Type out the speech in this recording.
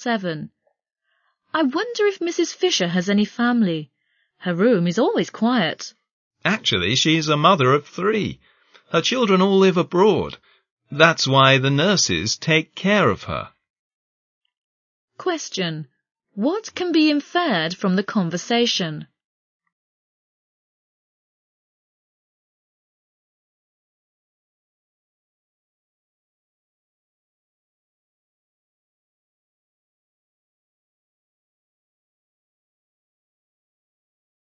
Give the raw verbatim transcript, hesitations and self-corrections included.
seven. I wonder if Missus Fisher has any family. Her room is always quiet. Actually, she's a mother of three. Her children all live abroad. That's why the nurses take care of her. Question. What can be inferred from the conversation?